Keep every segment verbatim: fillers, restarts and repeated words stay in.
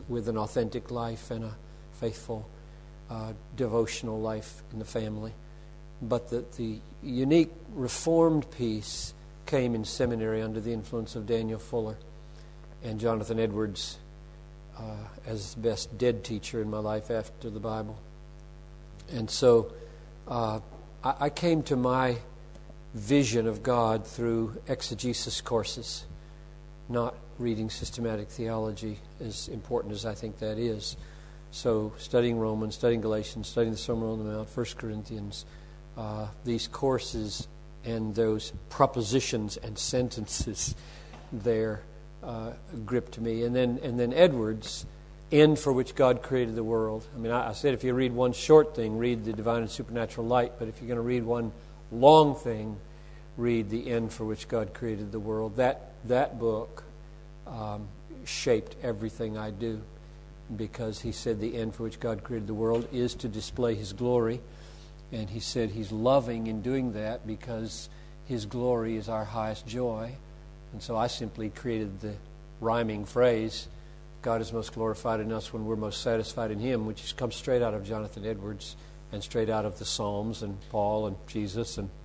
with an authentic life and a faithful uh, devotional life in the family. But that the unique Reformed piece came in seminary under the influence of Daniel Fuller and Jonathan Edwards uh, as the best dead teacher in my life after the Bible. And so uh, I, I came to my vision of God through exegesis courses, not reading systematic theology, as important as I think that is. So studying Romans, studying Galatians, studying the Sermon on the Mount, First Corinthians, uh, these courses and those propositions and sentences there uh, gripped me. And then and then Edwards, end for which God created the world. I mean, I, I said if you read one short thing, read the Divine and Supernatural Light. But if you're going to read one long thing, read the end for which God created the world. That that book um, shaped everything I do, because he said the end for which God created the world is to display His glory. And he said He's loving in doing that because His glory is our highest joy. And so I simply created the rhyming phrase, God is most glorified in us when we're most satisfied in Him, which comes straight out of Jonathan Edwards and straight out of the Psalms and Paul and Jesus. And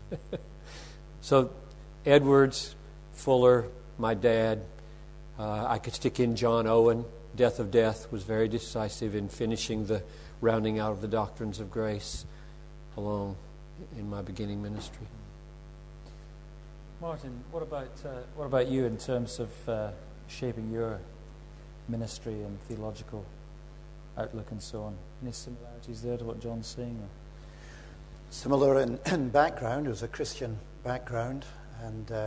so Edwards, Fuller, my dad, uh, I could stick in John Owen. Death of Death was very decisive in finishing the rounding out of the doctrines of grace along in my beginning ministry. Martin, what about uh, what about you in terms of uh, shaping your ministry and theological outlook and so on? Any similarities there to what John's saying? Or? Similar in, in background. It was a Christian background, and uh,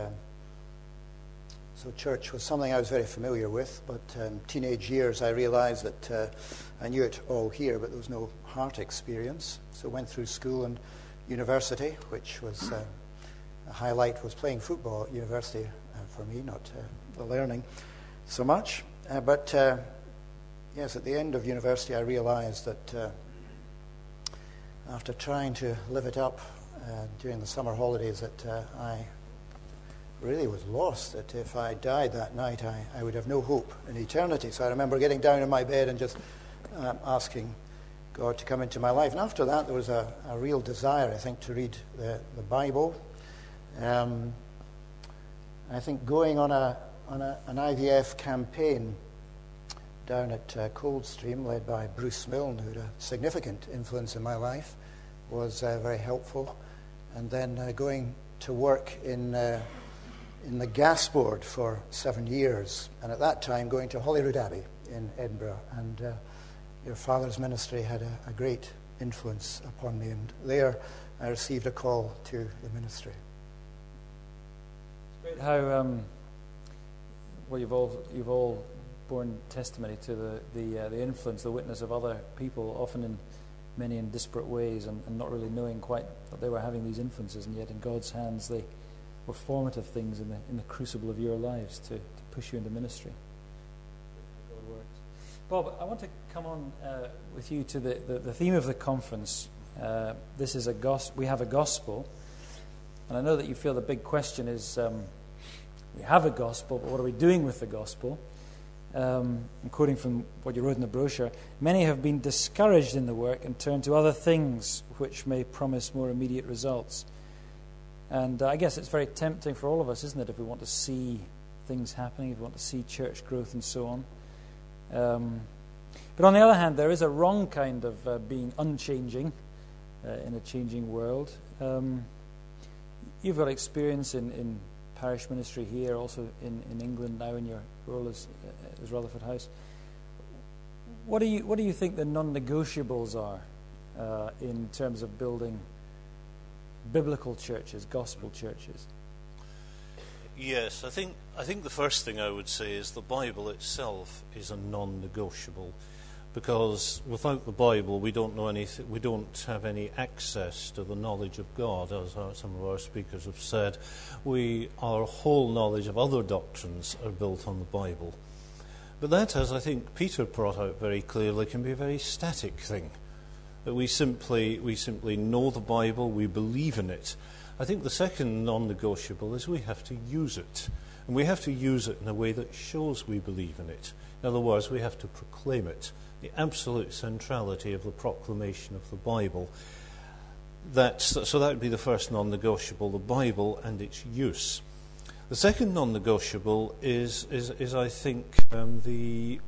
so church was something I was very familiar with. But um, teenage years, I realized that uh, I knew it all here, but there was no heart experience. So went through school and university, which was uh, a highlight was playing football at university uh, for me, not uh, the learning so much. Uh, but uh, yes, at the end of university, I realized that uh, after trying to live it up uh, during the summer holidays, that uh, I really was lost, that if I died that night, I, I would have no hope in eternity. So I remember getting down in my bed and just um, asking God to come into my life. And after that, there was a, a real desire, I think, to read the, the Bible. Um, I think going on a on a, an I V F campaign down at uh, Coldstream, led by Bruce Milne, who had a significant influence in my life, was uh, very helpful. And then uh, going to work in uh, in the gas board for seven years, and at that time going to Holyrood Abbey in Edinburgh. And uh, your father's ministry had a, a great influence upon me, and there I received a call to the ministry. It's great how um, well you've all you've all borne testimony to the the, uh, the influence, the witness of other people, often in many in disparate ways, and, and not really knowing quite that they were having these influences, and yet in God's hands they were formative things in the in the crucible of your lives to, to push you into ministry. God works. Bob, I want to come on uh, with you to the, the, the theme of the conference. Uh, this is a gos- we have a gospel, and I know that you feel the big question is um, we have a gospel, but what are we doing with the gospel? Um, I'm quoting from what you wrote in the brochure. Many have been discouraged in the work and turned to other things which may promise more immediate results. And uh, I guess it's very tempting for all of us, isn't it, if we want to see things happening, if we want to see church growth and so on. Um, but on the other hand, there is a wrong kind of uh, being unchanging uh, in a changing world. Um, you've got experience in, in parish ministry here, also in, in England now in your role as, uh, as Rutherford House. What do you what do you think the non-negotiables are uh, in terms of building biblical churches, gospel churches? Yes, I think I think the first thing I would say is the Bible itself is a non-negotiable, because without the Bible we don't know anything. We don't have any access to the knowledge of God, as our, some of our speakers have said. We our whole knowledge of other doctrines are built on the Bible, but that, as I think Peter brought out very clearly, can be a very static thing. That we simply we simply know the Bible, we believe in it. I think the second non-negotiable is we have to use it. And we have to use it in a way that shows we believe in it. In other words, we have to proclaim it. The absolute centrality of the proclamation of the Bible. That's, so that would be the first non-negotiable, the Bible and its use. The second non-negotiable is, is, is I think, um, the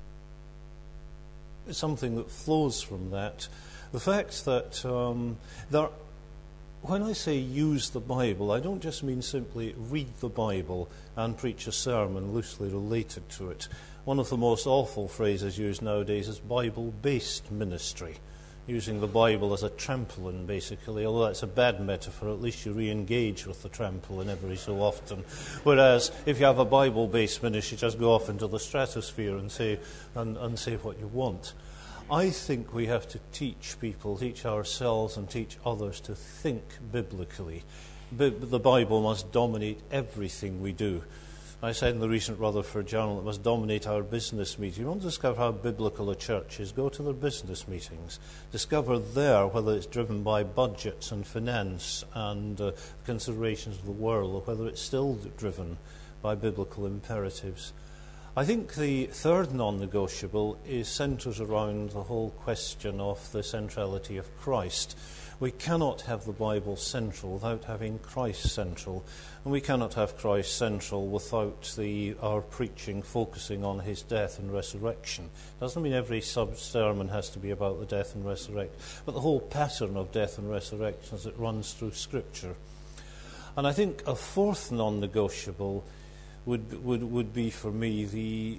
something that flows from that. The fact that um, there, when I say use the Bible, I don't just mean simply read the Bible and preach a sermon loosely related to it. One of the most awful phrases used nowadays is Bible-based ministry, using the Bible as a trampoline, basically. Although that's a bad metaphor, at least you re-engage with the trampoline every so often. Whereas if you have a Bible-based ministry, just go off into the stratosphere and say and, and say what you want. I think we have to teach people, teach ourselves and teach others to think biblically. Bi- the Bible must dominate everything we do. I said in the recent Rutherford Journal it must dominate our business meetings. You want to discover how biblical a church is, go to their business meetings. Discover there whether it's driven by budgets and finance and uh, considerations of the world, or whether it's still driven by biblical imperatives. I think the third non-negotiable is centres around the whole question of the centrality of Christ. We cannot have the Bible central without having Christ central, and we cannot have Christ central without the, our preaching focusing on his death and resurrection. Doesn't mean every sub-sermon has to be about the death and resurrection, but the whole pattern of death and resurrection as it runs through Scripture. And I think a fourth non-negotiable would would would be for me the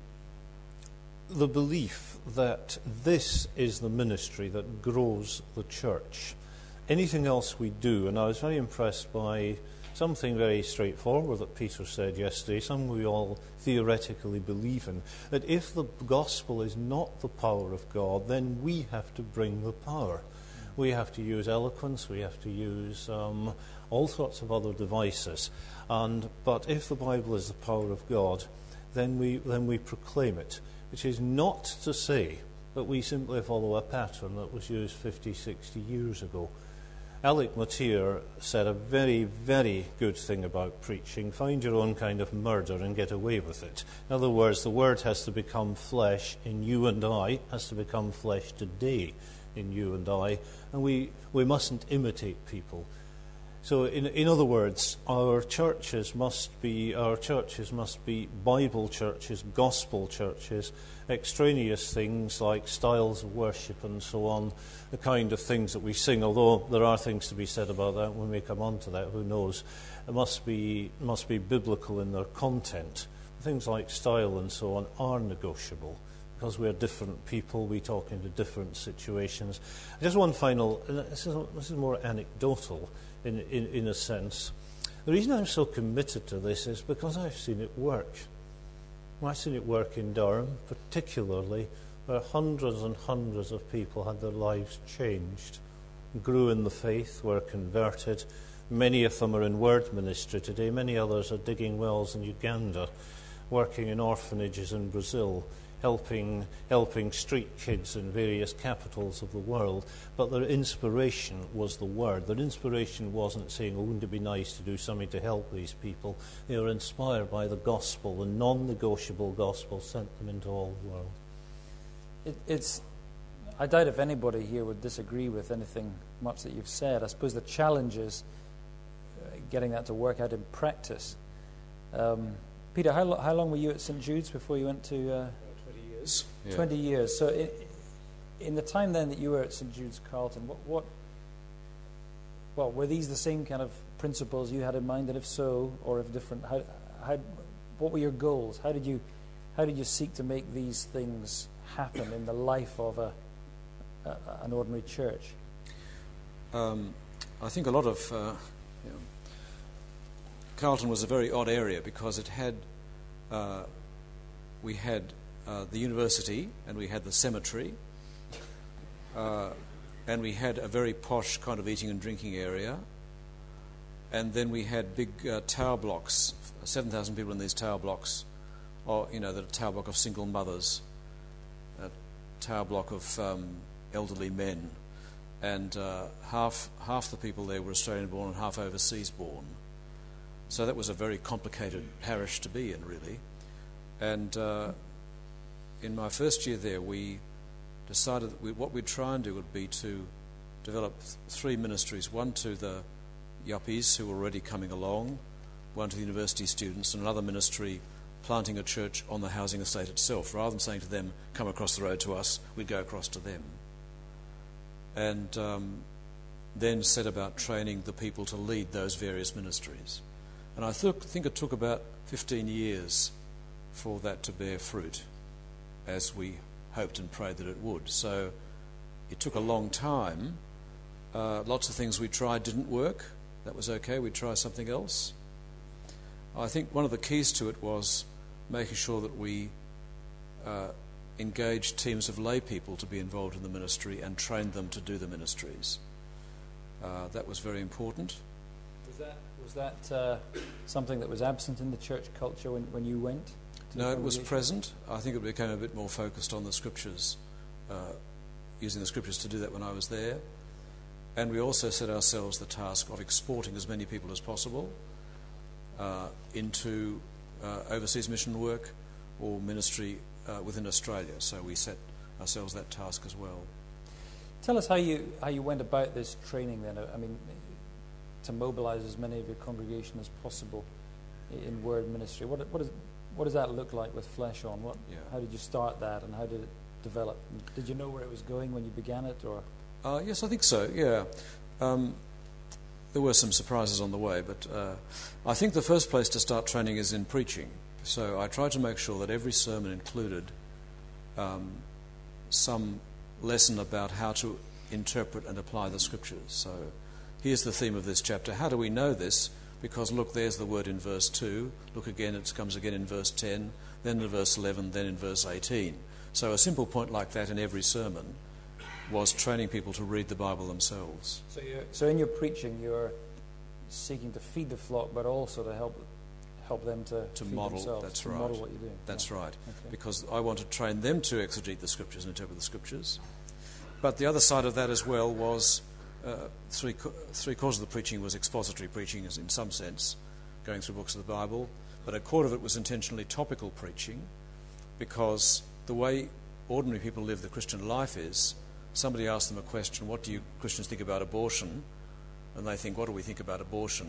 the belief that this is the ministry that grows the church. Anything else we do, and I was very impressed by something very straightforward that Peter said yesterday, something we all theoretically believe in, that if the gospel is not the power of God, then we have to bring the power. We have to use eloquence, we have to use um, all sorts of other devices. And but if the Bible is the power of God, then we then we proclaim it, which is not to say that we simply follow a pattern that was used fifty, sixty years ago. Alec Motyer said a very, very good thing about preaching: find your own kind of murder and get away with it. In other words, the word has to become flesh in you and I, has to become flesh today in you and I, and we, we mustn't imitate people. So, in, in other words, our churches must be our churches must be Bible churches, gospel churches. Extraneous things like styles of worship and so on, the kind of things that we sing. Although there are things to be said about that, when we come on to that, who knows? It must be must be biblical in their content. Things like style and so on are negotiable, because we're different people, we talk into different situations. Just one final, this is, this is more anecdotal in, in, in a sense. The reason I'm so committed to this is because I've seen it work. Well, I've seen it work in Durham, particularly, where hundreds and hundreds of people had their lives changed, grew in the faith, were converted. Many of them are in word ministry today, many others are digging wells in Uganda, working in orphanages in Brazil, helping helping street kids in various capitals of the world. But their inspiration was the Word. Their inspiration wasn't saying, oh, wouldn't it be nice to do something to help these people? They were inspired by the gospel. The non-negotiable gospel sent them into all the world. It, it's, I doubt if anybody here would disagree with anything much that you've said. I suppose the challenge is uh, getting that to work out in practice. Um, Peter, how, lo- how long were you at Saint Jude's before you went to... Uh, Yeah. twenty years. So in, in the time then that you were at Saint Jude's Carlton, what, what, well, were these the same kind of principles you had in mind? And if so, or if different, how, how, what were your goals? How did you, how did you seek to make these things happen in the life of a, a an ordinary church? Um, I think a lot of uh, you know, Carlton was a very odd area because it had uh, we had. Uh, the university, and we had the cemetery, uh, and we had a very posh kind of eating and drinking area, and then we had big uh, tower blocks, seven thousand people in these tower blocks, or, you know, the tower block of single mothers, a tower block of um, elderly men, and uh, half half the people there were Australian born and half overseas born. So that was a very complicated parish to be in, really. And uh, in my first year there, we decided that we, what we'd try and do would be to develop th- three ministries, one to the yuppies who were already coming along, one to the university students, and another ministry planting a church on the housing estate itself. Rather than saying to them, come across the road to us, we'd go across to them. And um, then set about training the people to lead those various ministries. And I th- think it took about fifteen years for that to bear fruit, as we hoped and prayed that it would. So it took a long time. Uh, lots of things we tried didn't work. That was okay. We'd try something else. I think one of the keys to it was making sure that we uh, engaged teams of lay people to be involved in the ministry and trained them to do the ministries. Uh, that was very important. Was that was that uh, something that was absent in the church culture when, when you went? No, it was present. I think it became a bit more focused on the scriptures, uh, using the scriptures to do that when I was there. And we also set ourselves the task of exporting as many people as possible uh, into uh, overseas mission work or ministry uh, within Australia. So we set ourselves that task as well. Tell us how you how you went about this training then. I mean, to mobilise as many of your congregation as possible in word ministry. What what is what does that look like with Flesh On? What Yeah. How did you start that, and how did it develop? Did you know where it was going when you began it, or? Uh, yes, I think so, yeah. Um, there were some surprises on the way, but uh, I think the first place to start training is in preaching. So I tried to make sure that every sermon included um, some lesson about how to interpret and apply the scriptures. So here's the theme of this chapter. How do we know this? Because look, there's the word in verse two. Look again, it comes again in verse ten, then in verse eleven, then in verse eighteen. So a simple point like that in every sermon was training people to read the Bible themselves. So, you're, so in your preaching, you're seeking to feed the flock, but also to help help them to, To feed model, themselves, that's to right. model what you do. That's Yeah. right. Okay. Because I want to train them to exegete the scriptures and interpret the scriptures. But the other side of that as well was uh, three three quarters of the preaching was expository preaching, as in some sense, going through books of the Bible. But a quarter of it was intentionally topical preaching, because the way ordinary people live the Christian life is, somebody asks them a question, what do you Christians think about abortion? And they think, what do we think about abortion?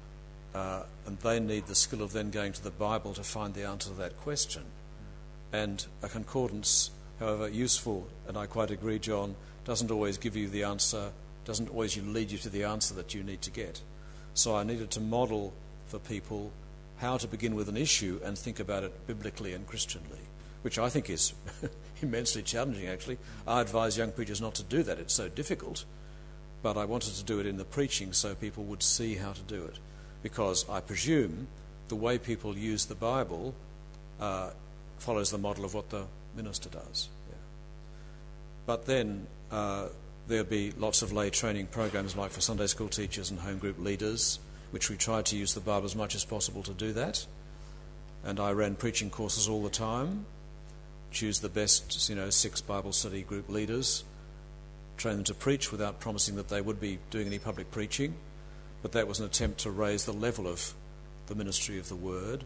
Uh, and they need the skill of then going to the Bible to find the answer to that question. And a concordance, however useful, and I quite agree, John, doesn't always give you the answer, doesn't always lead you to the answer that you need to get. So I needed to model for people how to begin with an issue and think about it biblically and Christianly, which I think is immensely challenging, actually. I advise young preachers not to do that. It's so difficult. But I wanted to do it in the preaching so people would see how to do it. Because I presume the way people use the Bible uh, follows the model of what the minister does. Yeah. But then uh, there'll be lots of lay training programs like for Sunday school teachers and home group leaders, which we tried to use the Bible as much as possible to do that. And I ran preaching courses all the time, choose the best, you know, six Bible study group leaders, train them to preach without promising that they would be doing any public preaching. But that was an attempt to raise the level of the ministry of the word,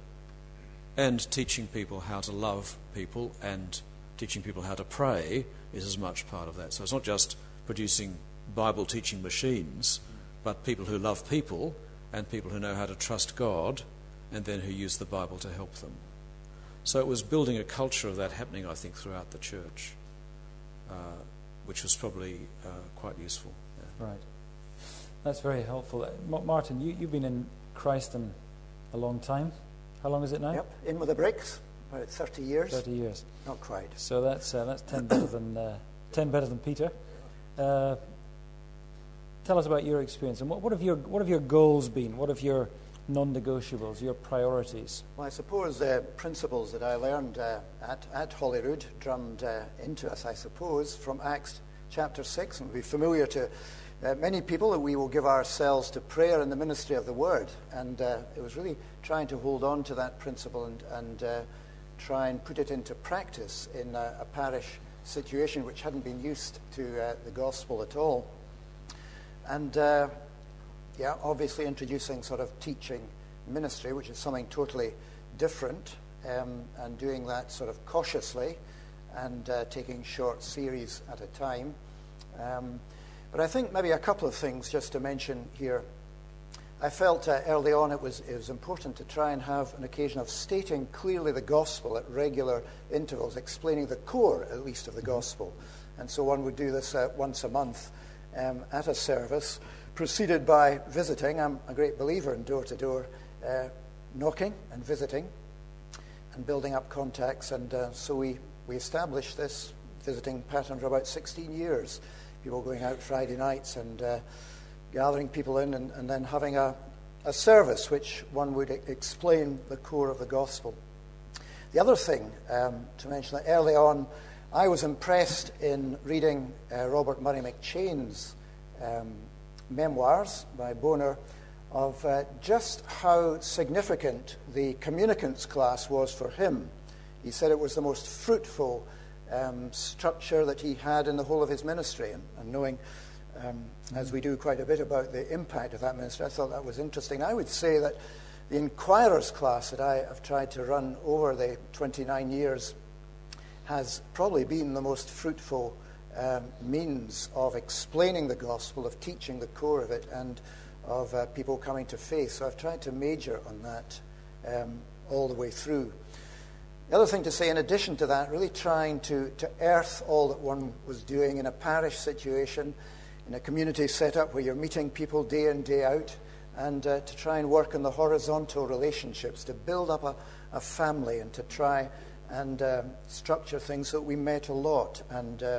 and teaching people how to love people and teaching people how to pray is as much part of that. So it's not just producing Bible teaching machines, but people who love people and people who know how to trust God and then who use the Bible to help them. So it was building a culture of that happening, I think, throughout the church, uh, which was probably uh, quite useful. Yeah. Right. That's very helpful. Uh, Martin, you, you've been in Christon a long time. How long is it now? Yep, in with the bricks, about thirty years. Thirty years. Not quite. So that's uh, that's ten better than uh, ten better than Peter. Uh, tell us about your experience and what, what have your what have your goals been? What have your non-negotiables, your priorities? Well, I suppose uh, principles that I learned uh, at at Holyrood, drummed uh, into us, I suppose, from Acts chapter six, and will be familiar to Uh, many people, that we will give ourselves to prayer and the ministry of the word. And uh, it was really trying to hold on to that principle and, and uh, try and put it into practice in a, a parish situation which hadn't been used to uh, the gospel at all. And uh, yeah, obviously introducing sort of teaching ministry, which is something totally different, um, and doing that sort of cautiously and uh, taking short series at a time. Um, but I think maybe a couple of things just to mention here. I felt uh, early on it was, it was important to try and have an occasion of stating clearly the gospel at regular intervals, explaining the core, at least, of the gospel. And so one would do this uh, once a month um, at a service, preceded by visiting. I'm a great believer in door-to-door uh, knocking and visiting and building up contacts. And uh, so we, we established this visiting pattern for about sixteen years. People going out Friday nights and uh, gathering people in and, and then having a, a service which one would e- explain the core of the gospel. The other thing um, to mention, that early on I was impressed in reading uh, Robert Murray McChain's um, memoirs by Bonar of uh, just how significant the communicants class was for him. He said it was the most fruitful um, structure that he had in the whole of his ministry, and, and knowing Um, as we do quite a bit about the impact of that ministry, I thought that was interesting. I would say that the Inquirers class that I have tried to run over the twenty-nine years has probably been the most fruitful um, means of explaining the gospel, of teaching the core of it, and of uh, people coming to faith. So I've tried to major on that um, all the way through. The other thing to say, in addition to that, really trying to, to earth all that one was doing in a parish situation, in a community setup where you're meeting people day in, day out, and uh, to try and work on the horizontal relationships, to build up a, a family, and to try and um, structure things so that we met a lot, and uh,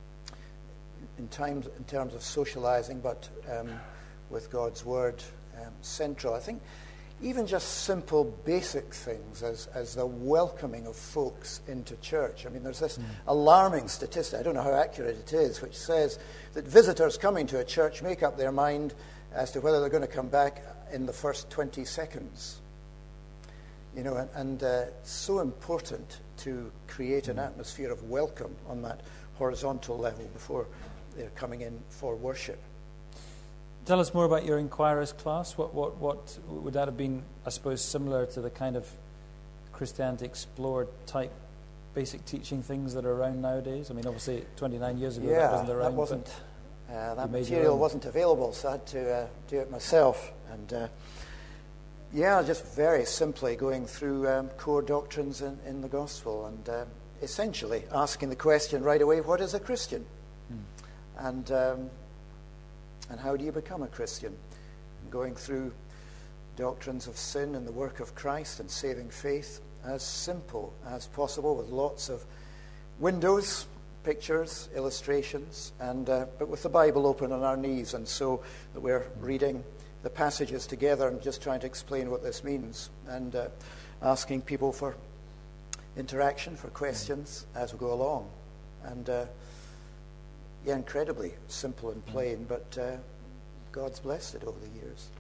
in, times, in terms of socializing, but um, with God's Word um, central. I think even just simple basic things as, as the welcoming of folks into church. I mean, there's this mm. alarming statistic, I don't know how accurate it is, which says that visitors coming to a church make up their mind as to whether they're going to come back in the first twenty seconds. You know, and, and uh, so important to create an atmosphere of welcome on that horizontal level before they're coming in for worship. Tell us more about your Inquirers class. What, what, what would that have been, I suppose, similar to the kind of Christianity Explored type basic teaching things that are around nowadays? I mean, obviously, twenty-nine years ago, yeah, that wasn't around. that wasn't, uh, that material wasn't available, so I had to uh, do it myself. And uh, yeah, just very simply going through um, core doctrines in, in the gospel, and uh, essentially asking the question right away: what is a Christian? Hmm. And um, And how do you become a Christian? Going through doctrines of sin and the work of Christ and saving faith as simple as possible, with lots of windows, pictures, illustrations, and uh, but with the Bible open on our knees, and so that we're reading the passages together and just trying to explain what this means, and uh, asking people for interaction, for questions as we go along. And uh, Yeah, incredibly simple and plain, but uh, God's blessed it over the years.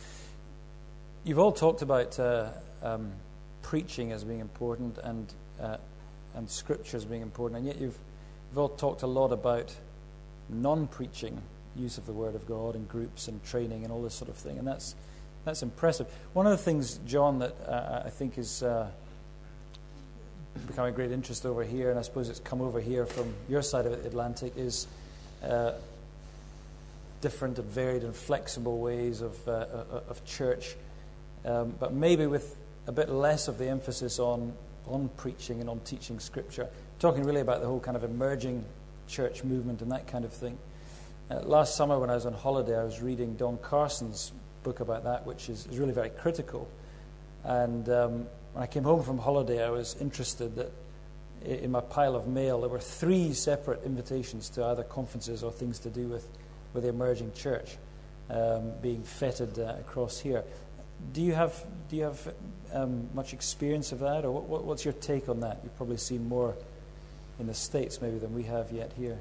You've all talked about uh, um, preaching as being important, and uh, and Scripture as being important, and yet you've, you've all talked a lot about non-preaching use of the Word of God in groups and training and all this sort of thing, and that's that's impressive. One of the things, John, that uh, I think is uh, becoming a great interest over here, and I suppose it's come over here from your side of the Atlantic, is uh, different and varied and flexible ways of uh, of church, um, but maybe with a bit less of the emphasis on on preaching and on teaching Scripture. Talking really about the whole kind of emerging church movement and that kind of thing. Uh, last summer when I was on holiday, I was reading Don Carson's book about that, which is, is really very critical. And um, when I came home from holiday, I was interested that in my pile of mail there were three separate invitations to either conferences or things to do with, with the emerging church um, being feted uh, across here. Do you have do you have um, much experience of that, or what, what, what's your take on that? You've probably seen more in the States maybe than we have yet here.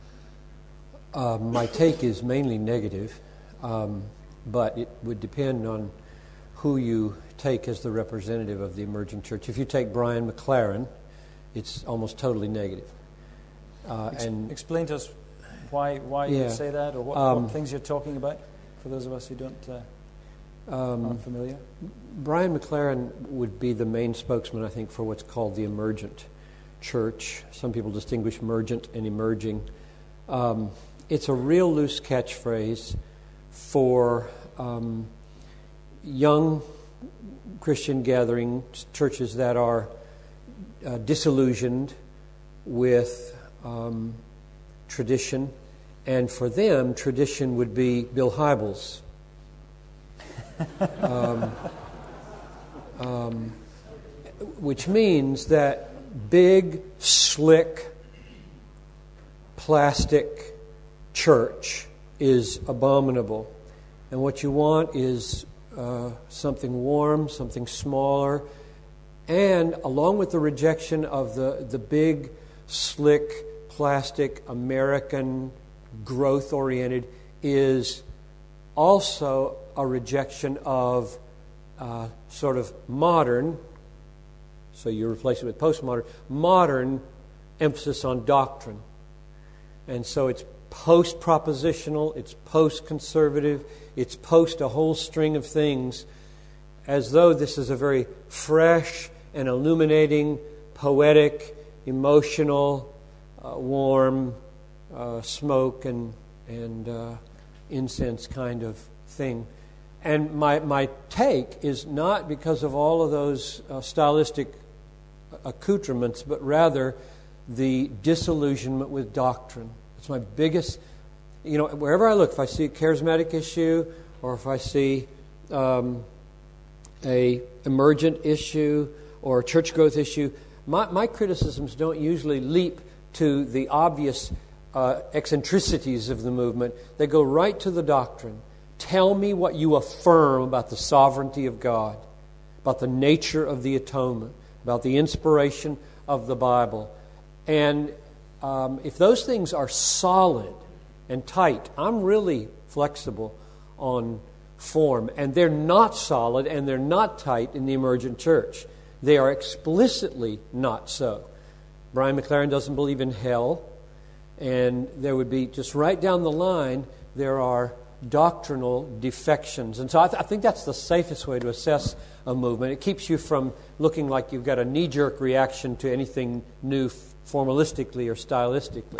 Uh, my take is mainly negative, um, but it would depend on who you take as the representative of the emerging church. If you take Brian McLaren, it's almost totally negative. Uh, Ex- and explain to us why why yeah, you say that, or what, um, what things you're talking about, for those of us who don't. Uh... um, unfamiliar? Brian McLaren would be the main spokesman, I think, for what's called the emergent church. Some people distinguish emergent and emerging. Um, it's a real loose catchphrase for um, young Christian gatherings, churches that are uh, disillusioned with um, tradition. And for them, tradition would be Bill Hybels. um, um, which means that big, slick, plastic church is abominable. And what you want is uh, something warm, something smaller, and along with the rejection of the, the big, slick, plastic, American, growth-oriented, is also a rejection of uh, sort of modern, so you replace it with postmodern, modern emphasis on doctrine. And so it's post-propositional, it's post-conservative, it's post a whole string of things, as though this is a very fresh and illuminating, poetic, emotional, uh, warm, uh, smoke and, and uh, incense kind of thing. And my, my take is not because of all of those uh, stylistic accoutrements, but rather the disillusionment with doctrine. It's my biggest, you know, wherever I look, if I see a charismatic issue or if I see um, a emergent issue or a church growth issue, my, my criticisms don't usually leap to the obvious uh, eccentricities of the movement. They go right to the doctrine. Tell me what you affirm about the sovereignty of God, about the nature of the atonement, about the inspiration of the Bible. And um, if those things are solid and tight, I'm really flexible on form. And they're not solid and they're not tight in the emergent church. They are explicitly not so. Brian McLaren doesn't believe in hell. And there would be, just right down the line, there are doctrinal defections. And so I, th- I think that's the safest way to assess a movement. It keeps you from looking like you've got a knee-jerk reaction to anything new formalistically or stylistically.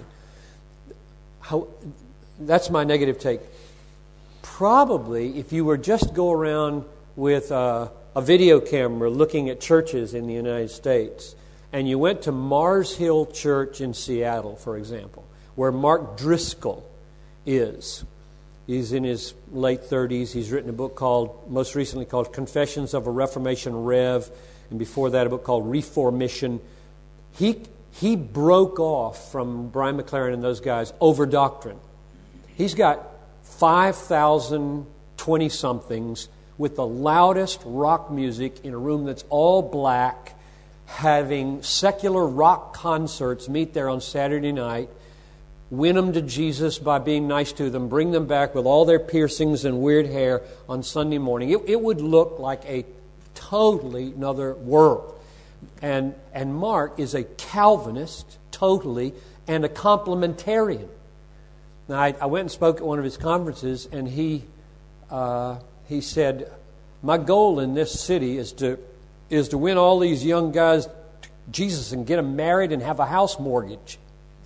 How, that's my negative take. Probably, if you were just go around with a, a video camera looking at churches in the United States, and you went to Mars Hill Church in Seattle, for example, where Mark Driscoll is. He's in his late thirties. He's written a book called, most recently called Confessions of a Reformation Rev, and before that a book called Reformission. He he broke off from Brian McLaren and those guys over doctrine. He's got five thousand twenty-somethings with the loudest rock music in a room that's all black, having secular rock concerts meet there on Saturday night, win them to Jesus by being nice to them, bring them back with all their piercings and weird hair on Sunday morning. It, it would look like a totally another world. And, and Mark is a Calvinist, totally, and a complementarian. Now, I, I went and spoke at one of his conferences, and he uh, he said, my goal in this city is to is to win all these young guys to Jesus and get them married and have a house mortgage.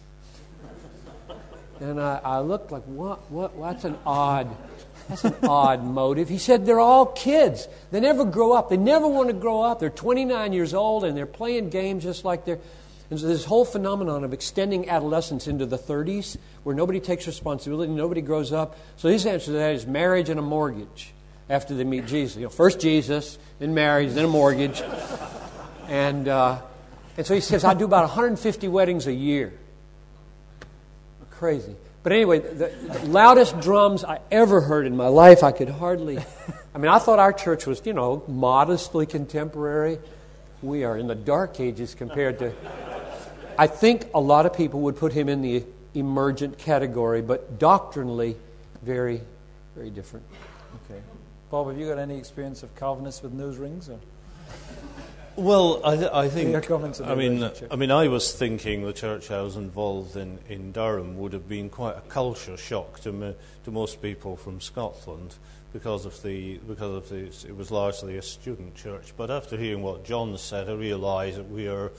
And I, I looked like, what, what, that's an odd, that's an odd motive. He said, they're all kids. They never grow up. They never want to grow up. They're twenty-nine years old and they're playing games just like they're, and so this whole phenomenon of extending adolescence into the thirties, where nobody takes responsibility, nobody grows up. So his answer to that is marriage and a mortgage after they meet Jesus. You know, first Jesus, then marriage, then a mortgage. And, uh, and so he says, I do about one hundred fifty weddings a year. Crazy. But anyway, the, the loudest drums I ever heard in my life, I could hardly... I mean, I thought our church was, you know, modestly contemporary. We are in the dark ages compared to... I think a lot of people would put him in the emergent category, but doctrinally, very, very different. Okay. Bob, have you got any experience of Calvinists with nose rings? Or? Well, I, th- I think. Your comments on the I mean, relationship. I mean, I was thinking the church I was involved in in Durham would have been quite a culture shock to me, to most people from Scotland because of the because of the it was largely a student church. But after hearing what John said, I realise that we are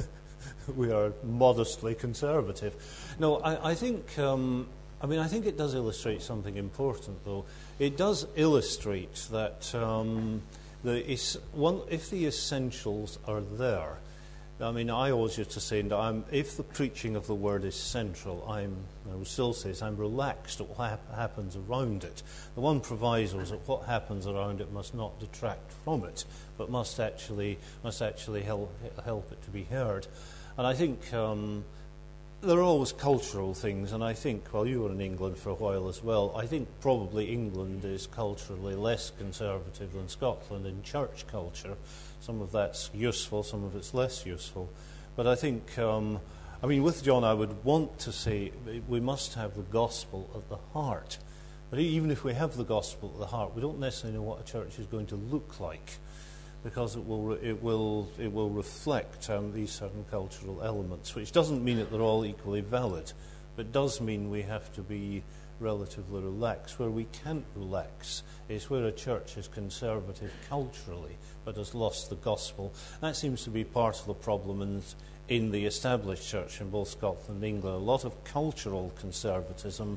we are modestly conservative. No, I, I think. Um, I mean, I think it does illustrate something important, though. It does illustrate that. Um, The is, one, if the essentials are there, I mean, I always used to say, I'm, if the preaching of the word is central, I'm, I would still say, I'm relaxed at what hap- happens around it. The one proviso is that what happens around it must not detract from it, but must actually must actually help help it to be heard. And I think um, there are always cultural things, and I think, well, you were in England for a while as well, I think probably England is culturally less conservative than Scotland in church culture. Some of that's useful, some of it's less useful. But I think, um, I mean, with John, I would want to say we must have the gospel at the heart. But even if we have the gospel at the heart, we don't necessarily know what a church is going to look like, because it will it will it will reflect um, these certain cultural elements, which doesn't mean that they're all equally valid, but does mean we have to be relatively relaxed. Where we can't relax is where a church is conservative culturally but has lost the gospel. That seems to be part of the problem in, in the established church in both Scotland and England. A lot of cultural conservatism,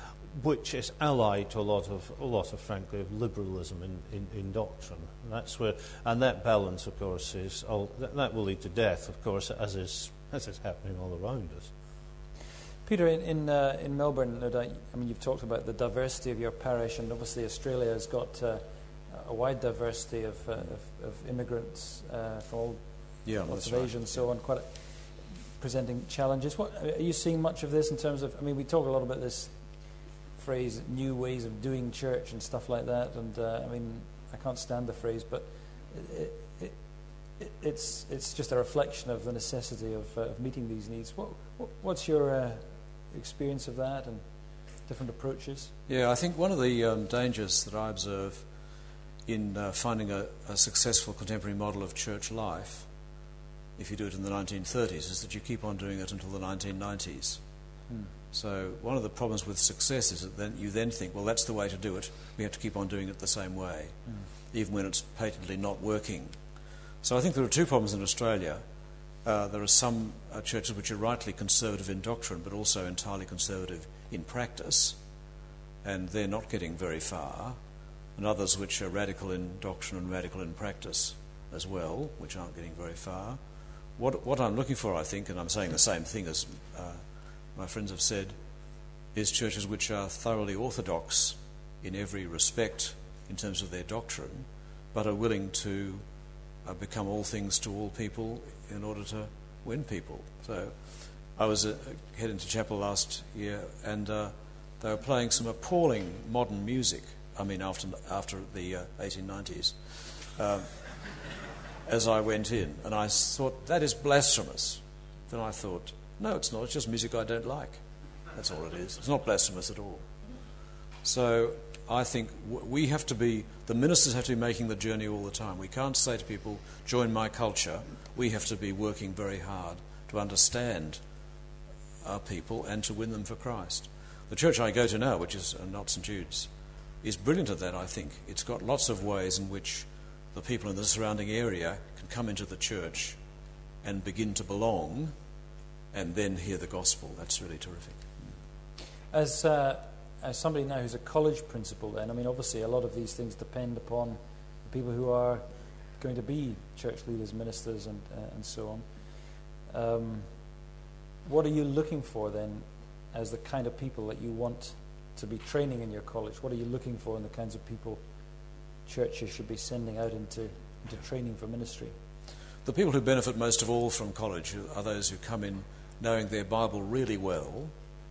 which is allied to a lot of, a lot of, frankly, of liberalism in, in, in doctrine. And that's where, and that balance, of course, is oh, that, that will lead to death, of course, as is as is happening all around us. Peter, in in, uh, in Melbourne, no doubt, I mean, you've talked about the diversity of your parish, and obviously Australia has got uh, a wide diversity of uh, of, of immigrants uh, from all Yeah, lots that's of right. Asia and so on, quite a, presenting challenges. What are you seeing much of this in terms of? I mean, we talk a lot about this phrase, new ways of doing church and stuff like that, and uh, I mean, I can't stand the phrase, but it, it, it, it's it's just a reflection of the necessity of, uh, of meeting these needs. What, what what's your uh, experience of that and different approaches? Yeah, I think one of the um, dangers that I observe in uh, finding a, a successful contemporary model of church life, if you do it in the nineteen thirties, is that you keep on doing it until the nineteen nineties. Hmm. So one of the problems with success is that then you then think, well, that's the way to do it. We have to keep on doing it the same way, mm. even when it's patently not working. So I think there are two problems in Australia. Uh, there are some uh, churches which are rightly conservative in doctrine, but also entirely conservative in practice, and they're not getting very far, and others which are radical in doctrine and radical in practice as well, which aren't getting very far. What, what I'm looking for, I think, and I'm saying the same thing as uh, my friends have said, is churches which are thoroughly orthodox in every respect in terms of their doctrine, but are willing to uh, become all things to all people in order to win people. So I was uh, heading to chapel last year, and uh, they were playing some appalling modern music, I mean after, after the uh, eighteen nineties, um, as I went in, and I thought, that is blasphemous. Then I thought, no, it's not. It's just music I don't like. That's all it is. It's not blasphemous at all. So I think w- we have to be, the ministers have to be making the journey all the time. We can't say to people, join my culture. We have to be working very hard to understand our people and to win them for Christ. The church I go to now, which is uh, not St Jude's, is brilliant at that, I think. It's got lots of ways in which the people in the surrounding area can come into the church and begin to belong and then hear the gospel. That's really terrific. As uh, as somebody now who's a college principal, then, I mean, obviously a lot of these things depend upon the people who are going to be church leaders, ministers, and uh, and so on. Um, what are you looking for then, as the kind of people that you want to be training in your college? What are you looking for in the kinds of people churches should be sending out into into training for ministry? The people who benefit most of all from college are those who come in knowing their Bible really well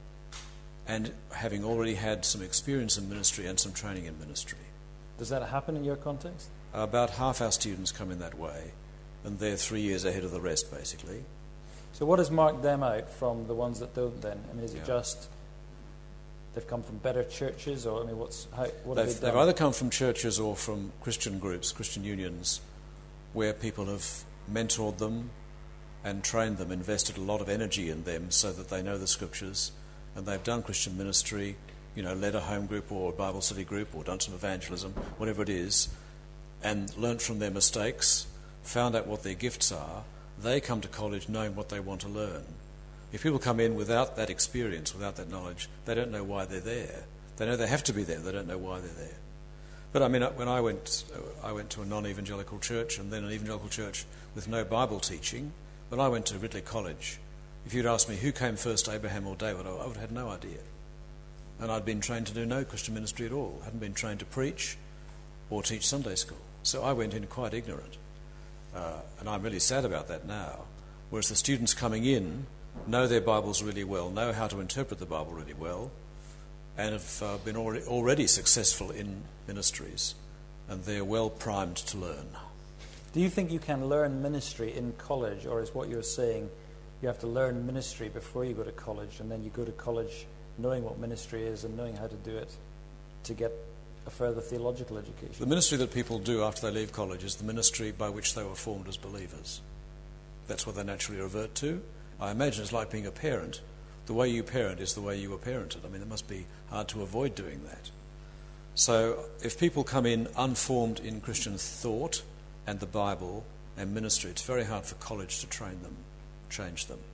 and having already had some experience in ministry and some training in ministry. Does that happen in your context? About half our students come in that way, and they're three years ahead of the rest, basically. So what has marked them out from the ones that don't then? I mean, is it Yeah. just they've come from better churches, or, I mean, what's how, what have They've, they they've done? either come from churches or from Christian groups, Christian unions, where people have mentored them and trained them, invested a lot of energy in them so that they know the scriptures, and they've done Christian ministry, you know, led a home group or a Bible study group or done some evangelism, whatever it is, and learnt from their mistakes, found out what their gifts are, they come to college knowing what they want to learn. If people come in without that experience, without that knowledge, they don't know why they're there. They know they have to be there, they don't know why they're there. But I mean, when I went, I went to a non-evangelical church and then an evangelical church with no Bible teaching. When I went to Ridley College, if you'd asked me who came first, Abraham or David, I would have had no idea. And I'd been trained to do no Christian ministry at all. I hadn't been trained to preach or teach Sunday school. So I went in quite ignorant. Uh, and I'm really sad about that now. Whereas the students coming in know their Bibles really well, know how to interpret the Bible really well, and have uh, been already, already successful in ministries, and they're well primed to learn. Do you think you can learn ministry in college, or is what you're saying you have to learn ministry before you go to college, and then you go to college knowing what ministry is and knowing how to do it to get a further theological education? The ministry that people do after they leave college is the ministry by which they were formed as believers. That's what they naturally revert to. I imagine it's like being a parent. The way you parent is the way you were parented. I mean, it must be hard to avoid doing that. So if people come in unformed in Christian thought and the Bible and ministry, it's very hard for college to train them, change them.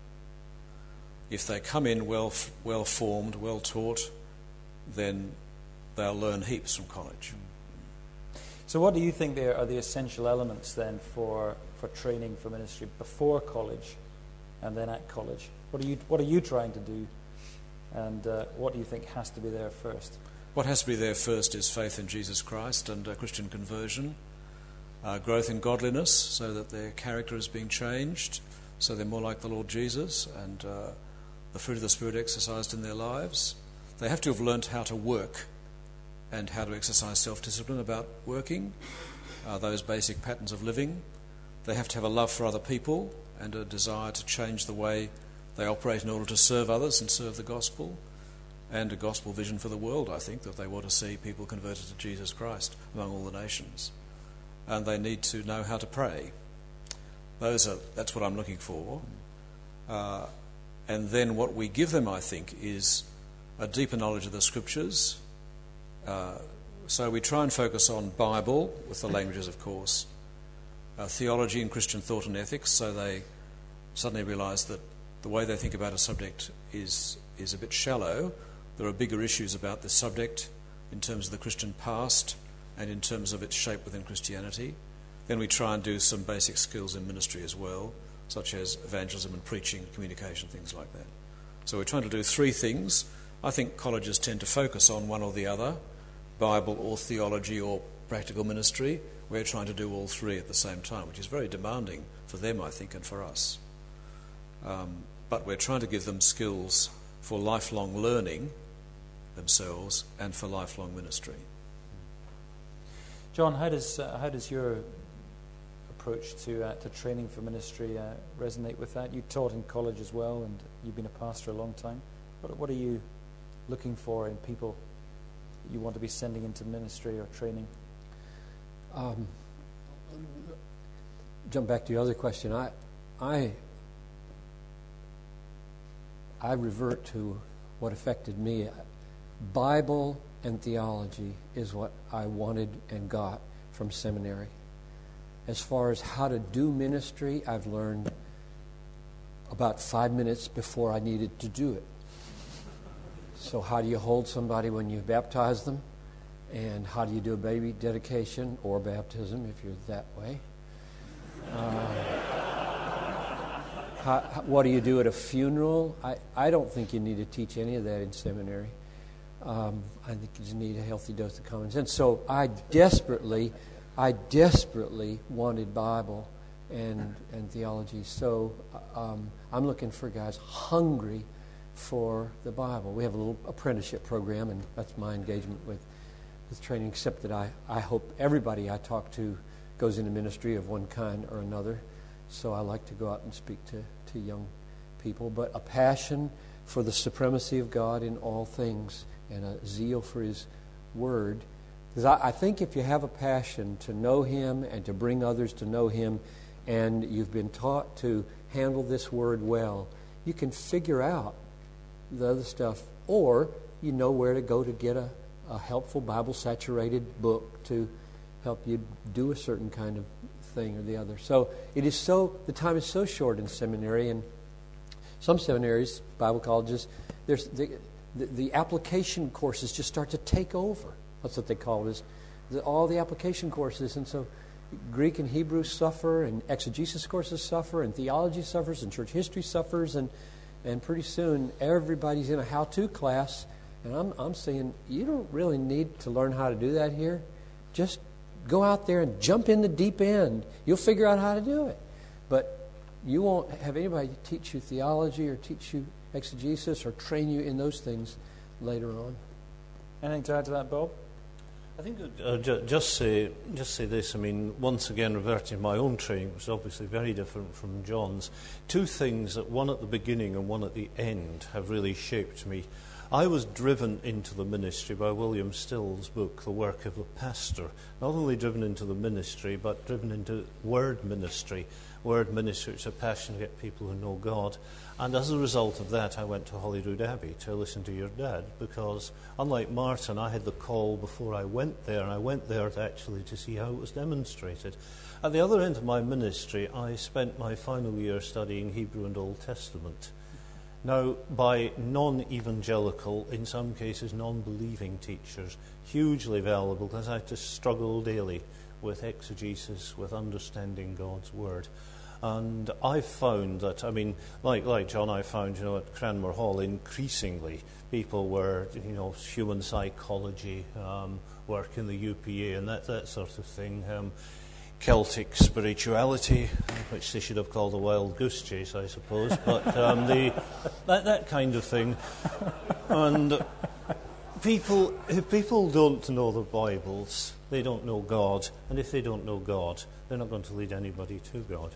If they come in well, well formed, well taught, then they'll learn heaps from college. So what do you think there are the essential elements then for, for training for ministry before college and then at college? What are you, what are you trying to do, and uh, what do you think has to be there first? What has to be there first is faith in Jesus Christ and uh, Christian conversion, uh, growth in godliness so that their character is being changed, so they're more like the Lord Jesus, and uh, the fruit of the Spirit exercised in their lives. They have to have learnt how to work and how to exercise self-discipline about working, uh, those basic patterns of living. They have to have a love for other people and a desire to change the way they operate in order to serve others and serve the gospel, and a gospel vision for the world, I think, that they want to see people converted to Jesus Christ among all the nations. And they need to know how to pray. Those are, that's what I'm looking for. Uh, and then what we give them, I think, is a deeper knowledge of the Scriptures. Uh, so we try and focus on Bible, with the languages, of course, uh, theology and Christian thought and ethics, so they suddenly realise that the way they think about a subject is is a bit shallow. There are bigger issues about this subject in terms of the Christian past and in terms of its shape within Christianity. Then we try and do some basic skills in ministry as well, such as evangelism and preaching, communication, things like that. So we're trying to do three things. I think colleges tend to focus on one or the other, Bible or theology or practical ministry. We're trying to do all three at the same time, which is very demanding for them, I think, and for us. Um, but we're trying to give them skills for lifelong learning themselves and for lifelong ministry. John, how does uh, how does your approach to uh, to training for ministry uh, resonate with that? You taught in college as well, and you've been a pastor a long time. What, what are you looking for in people that you want to be sending into ministry or training? Um, jump back to your other question. I, I, I revert to what affected me. Bible and theology is what I wanted and got from seminary. As far as how to do ministry, I've learned about five minutes before I needed to do it. So how do you hold somebody when you baptize them? And how do you do a baby dedication or baptism if you're that way? Uh, how, how, what do you do at a funeral? I, I don't think you need to teach any of that in seminary. Um, I think you just need a healthy dose of common sense. So I desperately, I desperately wanted Bible and and theology. So um, I'm looking for guys hungry for the Bible. We have a little apprenticeship program, and that's my engagement with, with training, except that I, I hope everybody I talk to goes into ministry of one kind or another. So I like to go out and speak to, to young people. But a passion for the supremacy of God in all things and a zeal for His Word. Because I, I think if you have a passion to know Him and to bring others to know Him and you've been taught to handle this word well, you can figure out the other stuff, or you know where to go to get a, a helpful Bible-saturated book to help you do a certain kind of thing or the other. So it is so, the time is so short in seminary, and some seminaries, Bible colleges, there's the, the, the application courses just start to take over. That's what they call it, is the, all the application courses. And so Greek and Hebrew suffer, and exegesis courses suffer, and theology suffers, and church history suffers, and and pretty soon everybody's in a how-to class. And I'm I'm saying, you don't really need to learn how to do that here. Just go out there and jump in the deep end. You'll figure out how to do it. But you won't have anybody teach you theology or teach you exegesis or train you in those things later on. Anything to add to that, Bob? I think uh, ju- just say just say this. I mean, once again, reverting to my own training, which is obviously very different from John's. Two things, that one at the beginning and one at the end, have really shaped me. I was driven into the ministry by William Still's book, The Work of the Pastor. Not only driven into the ministry, but driven into word ministry. Word ministry, it's a passion to get people who know God. And as a result of that, I went to Holyrood Abbey to listen to your dad, because unlike Martin, I had the call before I went there, and I went there to actually to see how it was demonstrated. At the other end of my ministry, I spent my final year studying Hebrew and Old Testament. Now, by non-evangelical, in some cases non-believing teachers, hugely valuable, because I had to struggle daily with exegesis, with understanding God's Word. And I found that, I mean, like like John, I found, you know, at Cranmer Hall, increasingly people were, you know, human psychology, um, work in the U P A and that, that sort of thing, um, Celtic spirituality, which they should have called a wild goose chase, I suppose, but um, the that, that kind of thing. And people, if people don't know the Bibles, they don't know God, and if they don't know God, they're not going to lead anybody to God.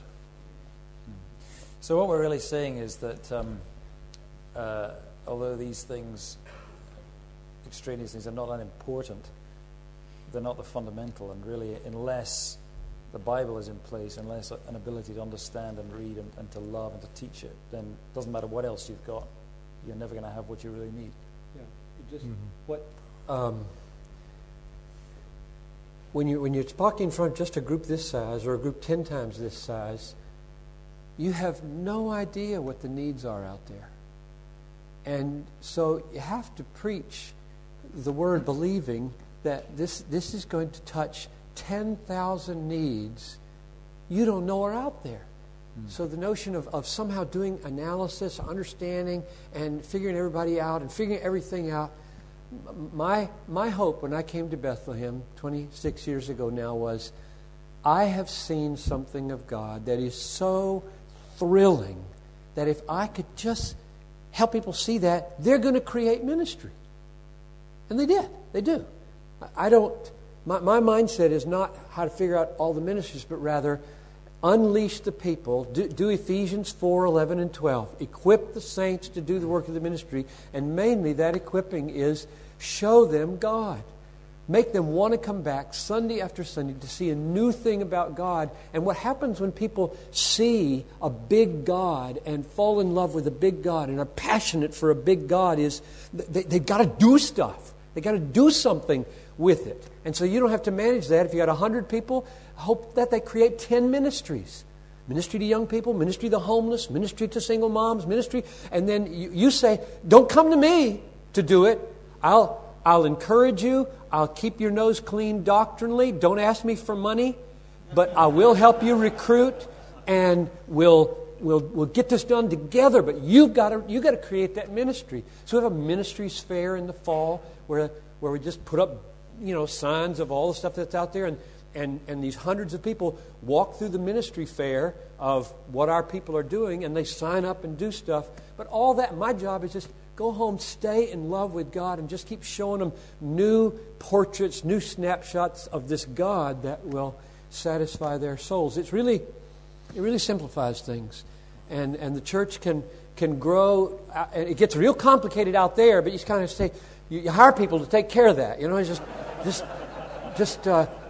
So what we're really saying is that um, uh, although these things, extraneous things, are not unimportant, they're not the fundamental, and really unless the Bible is in place, unless an ability to understand and read and, and to love and to teach it, then it doesn't matter what else you've got, you're never going to have what you really need. Yeah, it just, mm-hmm. what um, when you when you're talking in front of just a group this size or a group ten times this size, you have no idea what the needs are out there. And so you have to preach the word, believing that this this is going to touch ten thousand needs you don't know are out there. Mm. So the notion of, of somehow doing analysis, understanding, and figuring everybody out and figuring everything out, my my hope when I came to Bethlehem twenty-six years ago now was, I have seen something of God that is so thrilling that if I could just help people see that, they're going to create ministry. And they did. They do. I don't, my, my mindset is not how to figure out all the ministries, but rather unleash the people, do, do Ephesians four, eleven, and twelve. Equip the saints to do the work of the ministry, and mainly that equipping is show them God. Make them want to come back Sunday after Sunday to see a new thing about God. And what happens when people see a big God and fall in love with a big God and are passionate for a big God is they, they've got to do stuff. They've got to do something with it. And so you don't have to manage that. If you got one hundred people, hope that they create ten ministries. Ministry to young people, ministry to the homeless, ministry to single moms, ministry. And then you, you say, don't come to me to do it. I'll I'll encourage you. I'll keep your nose clean doctrinally. Don't ask me for money, but I will help you recruit, and we'll we'll we'll get this done together. But you've got to you got to create that ministry. So we have a ministries fair in the fall where where we just put up, you know, signs of all the stuff that's out there, and and and these hundreds of people walk through the ministry fair of what our people are doing, and they sign up and do stuff. But all that, my job is just go home, stay in love with God, and just keep showing them new portraits, new snapshots of this God that will satisfy their souls. It's really, it really simplifies things, and and the church can can grow. It gets real complicated out there, but you just kind of say you, you hire people to take care of that. You know, it's just just just uh,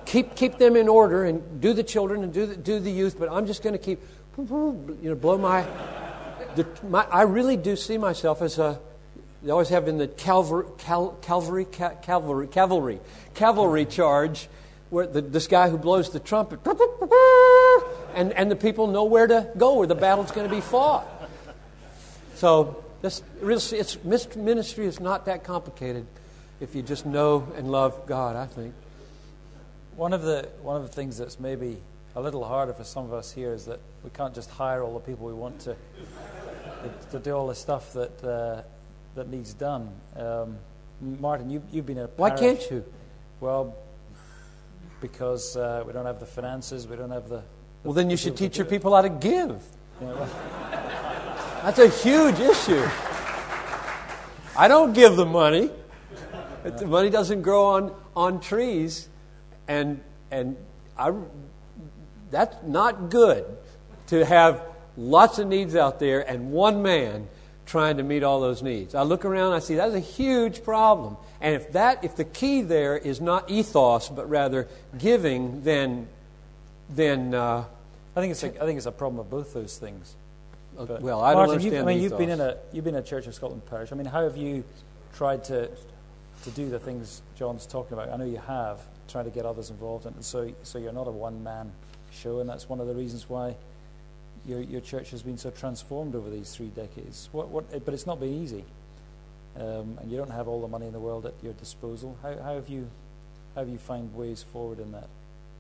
keep keep them in order and do the children and do the, do the youth, but I'm just going to keep, you know, blow my, the, my. I really do see myself as a. They always have in the Calvary, Cal, Calvary, Cal, Cavalry, Cavalry, Cavalry charge, where the, this guy who blows the trumpet, and and the people know where to go, where the battle's going to be fought. So this it's ministry is not that complicated if you just know and love God, I think. One of the one of the things that's maybe a little harder for some of us here is that we can't just hire all the people we want to to do all the stuff that uh, that needs done. Um, Martin, you, you've been in a parish. Why can't you? Well, because uh, we don't have the finances, we don't have the... the well, then you should teach your it. people how to give. Yeah, well. That's a huge issue. I don't give the money. The money doesn't grow on, on trees. And and I, that's not good to have lots of needs out there and one man trying to meet all those needs. I look around, I see that's a huge problem. And if that, if the key there is not ethos but rather giving, then then uh, I think it's a, I think it's a problem of both those things. But well, I don't Martin, understand. You've, I mean, the you've ethos. been in a you've been in a Church of Scotland parish. I mean, how have you tried to to do the things John's talking about? I know you have tried to get others involved, and so so you're not a one man show, and that's one of the reasons why your your church has been so transformed over these three decades. What what? But it's not been easy, um, and you don't have all the money in the world at your disposal. How how have you how have you found ways forward in that?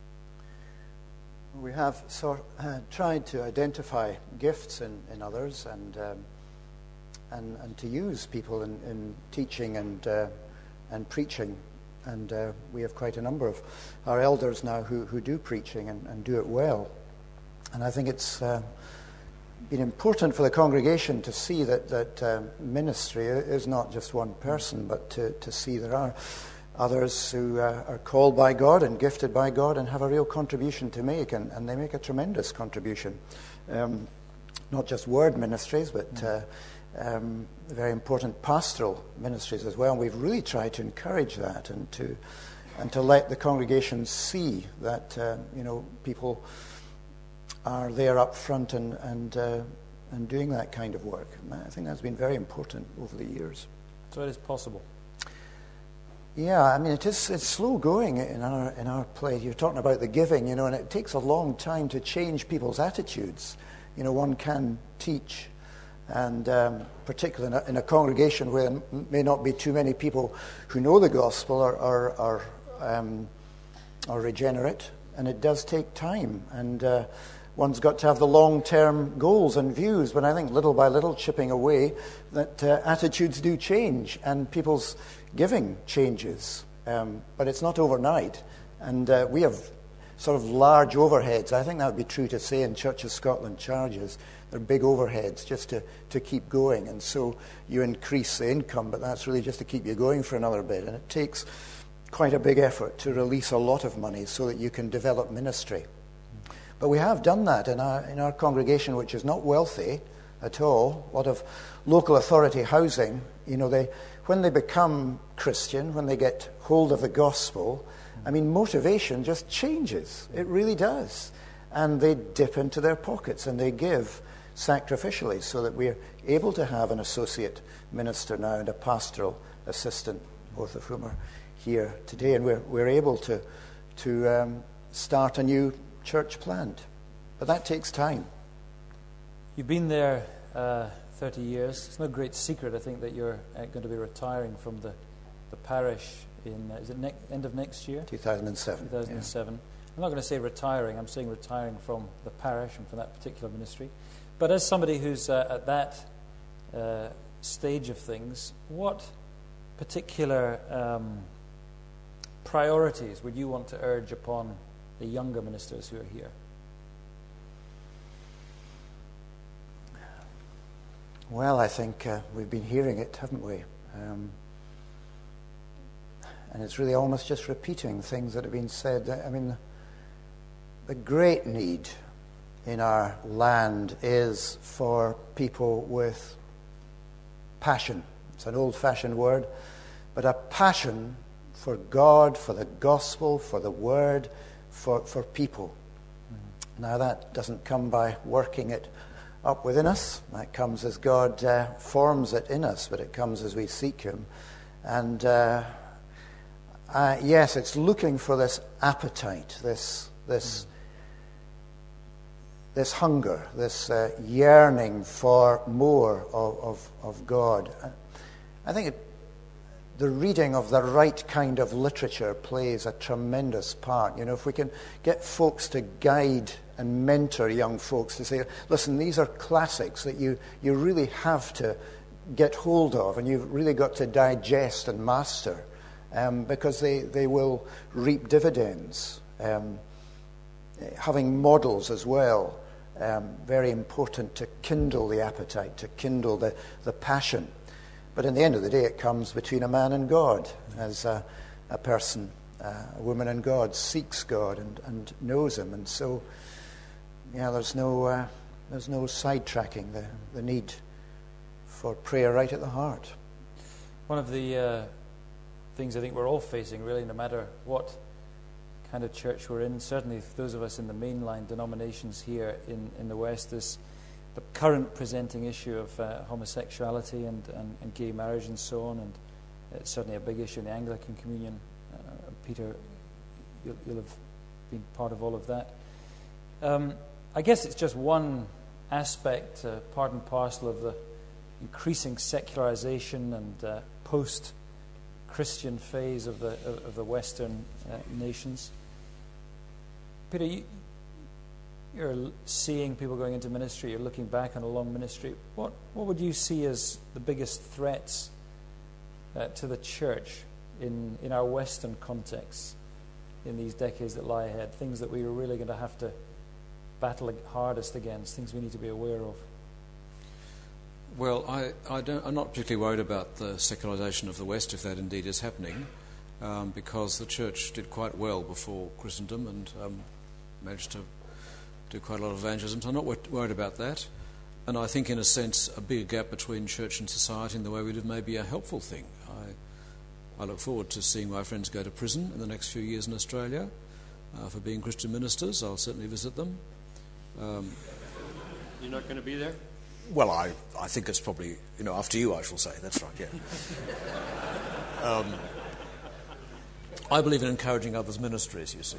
We have sort uh, tried to identify gifts in, in others and, um, and and to use people in, in teaching and uh, and preaching, and uh, we have quite a number of our elders now who, who do preaching and, and do it well. And I think it's uh, been important for the congregation to see that that uh, ministry is not just one person, but to, to see there are others who uh, are called by God and gifted by God and have a real contribution to make, and, and they make a tremendous contribution. Um, not just word ministries, but uh, um, very important pastoral ministries as well. And we've really tried to encourage that and to and to let the congregation see that uh, you know people are there up front and and uh, and doing that kind of work. And I think that's been very important over the years. So it is possible. Yeah, I mean, it is, it's slow going in our in our place. You're talking about the giving, you know, and it takes a long time to change people's attitudes. You know, one can teach, and um, particularly in a, in a congregation where there may not be too many people who know the gospel or are, are, um, are regenerate, and it does take time. And uh, one's got to have the long-term goals and views, but I think little by little, chipping away, that uh, attitudes do change, and people's giving changes, um, but it's not overnight. And uh, we have sort of large overheads. I think that would be true to say in Church of Scotland charges. They're big overheads just to, to keep going. And so you increase the income, but that's really just to keep you going for another bit. And it takes quite a big effort to release a lot of money so that you can develop ministry. But we have done that in our, in our congregation, which is not wealthy at all. A lot of local authority housing, you know, they... when they become Christian, when they get hold of the gospel, I mean, motivation just changes. It really does. And they dip into their pockets and they give sacrificially so that we're able to have an associate minister now and a pastoral assistant, both of whom are here today. And we're, we're able to, to um, start a new church plant. But that takes time. You've been there... Uh thirty years. It's no great secret, I think, that you're uh, going to be retiring from the, the parish in, uh, is it ne- end of next year? two thousand seven. two thousand seven. Yeah. I'm not going to say retiring, I'm saying retiring from the parish and from that particular ministry. But as somebody who's uh, at that uh, stage of things, what particular um, priorities would you want to urge upon the younger ministers who are here? Well, I think uh, we've been hearing it, haven't we? Um, and it's really almost just repeating things that have been said. I mean, the great need in our land is for people with passion. It's an old-fashioned word, but a passion for God, for the gospel, for the word, for, for people. Mm-hmm. Now that doesn't come by working it up within us. That comes as God uh, forms it in us, but it comes as we seek him. And uh, uh, yes, it's looking for this appetite, this this mm. this hunger, this uh, yearning for more of, of, of God. I think it, the reading of the right kind of literature plays a tremendous part. You know, if we can get folks to guide and mentor young folks to say, listen, these are classics that you, you really have to get hold of and you've really got to digest and master um, because they, they will reap dividends. Um, having models as well, um, very important to kindle the appetite, to kindle the, the passion. But in the end of the day, it comes between a man and God, as a, a person, uh, a woman and God, seeks God and, and knows him. And so, yeah, there's no uh, there's no sidetracking the, the need for prayer right at the heart. One of the uh, things I think we're all facing, really, no matter what kind of church we're in, certainly those of us in the mainline denominations here in, in the West, is the current presenting issue of uh, homosexuality and, and, and gay marriage and so on, and it's certainly a big issue in the Anglican Communion. Uh, Peter, you'll, you'll have been part of all of that. Um, I guess it's just one aspect, uh, part and parcel of the increasing secularization and uh, post-Christian phase of the of, of the Western uh, nations. Peter, you, you're seeing people going into ministry, you're looking back on a long ministry. What what would you see as the biggest threats uh, to the church in, in our Western context in these decades that lie ahead? Things that we are really going to have to battle hardest against, things we need to be aware of. Well, I, I don't, I'm not particularly worried about the secularization of the West, if that indeed is happening, um, because the church did quite well before Christendom and um, managed to do quite a lot of evangelism. So I'm not wor- worried about that. And I think, in a sense, a bigger gap between church and society in the way we live may be a helpful thing. I, I look forward to seeing my friends go to prison in the next few years in Australia uh, for being Christian ministers. I'll certainly visit them. Um, You're not going to be there? Well, I, I think it's probably, you know, after you, I shall say. That's right, yeah. um, I believe in encouraging others' ministries, you see.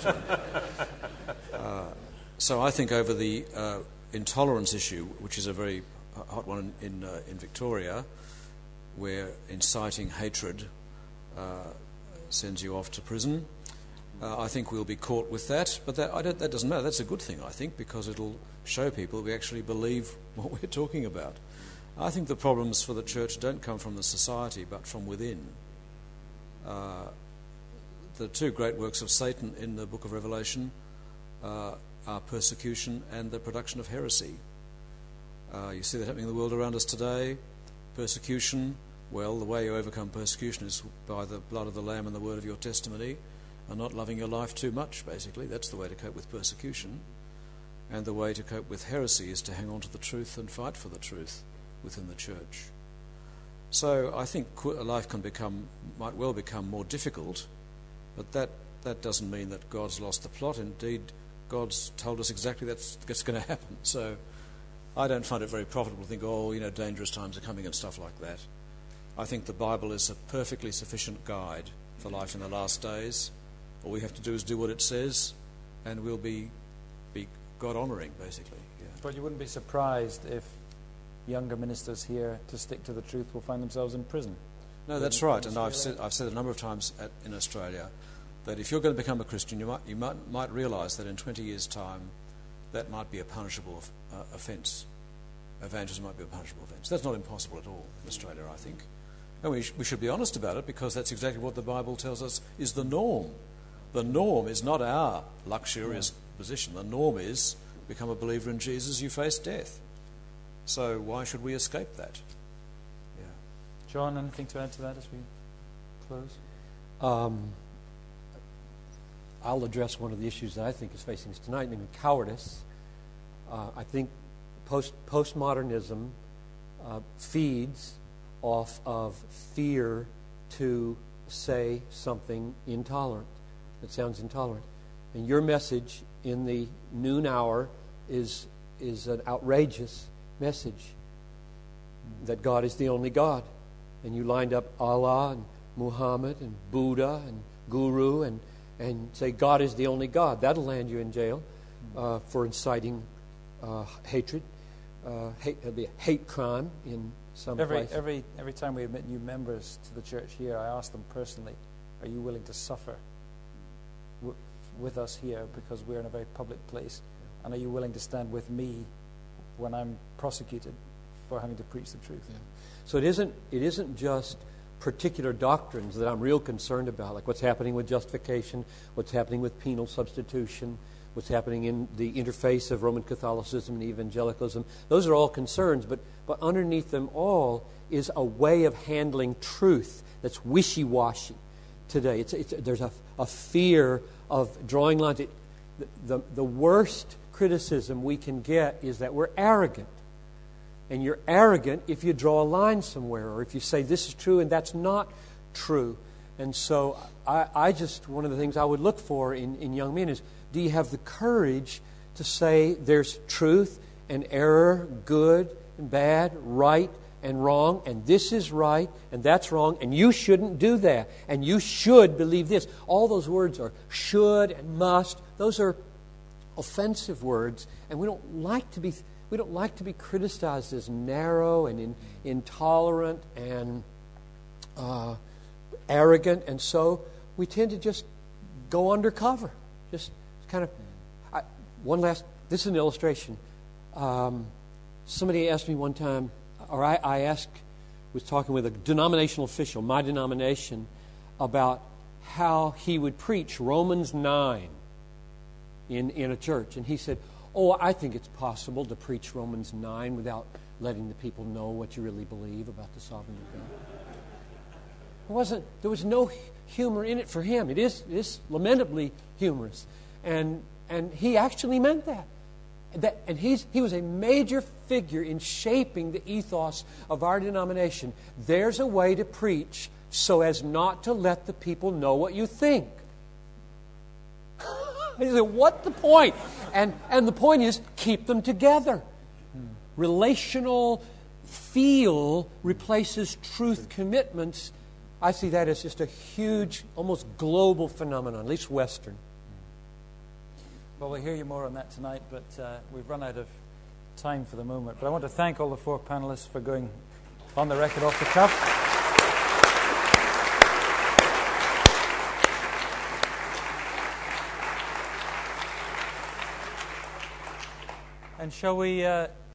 uh, so I think over the uh, intolerance issue, which is a very hot one in, in, uh, in Victoria, where inciting hatred uh, sends you off to prison, uh, I think we'll be caught with that. But that, I don't, that doesn't matter. That's a good thing, I think, because it'll show people we actually believe what we're talking about. I think the problems for the church don't come from the society, but from within. Uh, the two great works of Satan in the book of Revelation uh, are persecution and the production of heresy. Uh, you see that happening in the world around us today. Persecution, well, the way you overcome persecution is by the blood of the Lamb and the word of your testimony, and not loving your life too much, basically. That's the way to cope with persecution. And the way to cope with heresy is to hang on to the truth and fight for the truth within the church. So I think life can become, might well become more difficult, but that, that doesn't mean that God's lost the plot. Indeed, God's told us exactly that's, that's going to happen. So I don't find it very profitable to think, oh, you know, dangerous times are coming and stuff like that. I think the Bible is a perfectly sufficient guide for life in the last days. All we have to do is do what it says, and we'll be be God-honouring, basically. Yeah. But you wouldn't be surprised if younger ministers here, to stick to the truth, will find themselves in prison. No, that's right. And I've said, I've said a number of times at, in Australia that if you're going to become a Christian, you might you might, might realise that in twenty years' time, that might be a punishable uh, offence. Evangelism might be a punishable offence. That's not impossible at all in Australia, I think. And we, sh- we should be honest about it, because that's exactly what the Bible tells us is the norm. The norm is not our luxurious yeah. position. The norm is, become a believer in Jesus, you face death. So why should we escape that? Yeah. John, anything to add to that as we close? Um, I'll address one of the issues that I think is facing us tonight, namely cowardice. Uh, I think post postmodernism uh, feeds off of fear to say something intolerant. That sounds intolerant. And your message in the noon hour is, is an outrageous message that God is the only God. And you lined up Allah and Muhammad and Buddha and Guru and, and say God is the only God. That'll land you in jail uh, for inciting uh, hatred. Uh, hate, it'll be a hate crime in some every, place. Every, every time we admit new members to the church here, I ask them personally, are you willing to suffer w- with us here because we're in a very public place? And are you willing to stand with me when I'm prosecuted for having to preach the truth? Yeah. So it isn't, it isn't just particular doctrines that I'm real concerned about, like what's happening with justification, what's happening with penal substitution, what's happening in the interface of Roman Catholicism and evangelicalism. Those are all concerns, but, but underneath them all is a way of handling truth that's wishy-washy today. It's, it's, there's a, a fear of drawing lines. It, the, the, the worst criticism we can get is that we're arrogant. And you're arrogant if you draw a line somewhere, or if you say this is true and that's not true. And so I, I just, one of the things I would look for in, in young men is, do you have the courage to say there's truth and error, good and bad, right and wrong, and this is right and that's wrong, and you shouldn't do that, and you should believe this. All those words are should and must. Those are offensive words, and we don't like to be we don't like to be criticized as narrow and in, intolerant and uh, arrogant, and so we tend to just go undercover. Just kind of. I, one last. This is an illustration. Um, somebody asked me one time, or I, I asked, was talking with a denominational official, my denomination, about how he would preach Romans nine in in a church, and he said, "Oh, I think it's possible to preach Romans nine without letting the people know what you really believe about the sovereignty of God." It wasn't. There was no humor in it for him. It is, it is lamentably humorous, and and he actually meant that. That and he's he was a major figure in shaping the ethos of our denomination. There's a way to preach so as not to let the people know what you think. He said, "What's the point?" And and the point is, keep them together. Hmm. Relational feel replaces truth commitments. I see that as just a huge, almost global phenomenon, at least Western. Well, we'll hear you more on that tonight, but uh, we've run out of time for the moment. But I want to thank all the four panelists for going on the record off the cuff. And shall we... Uh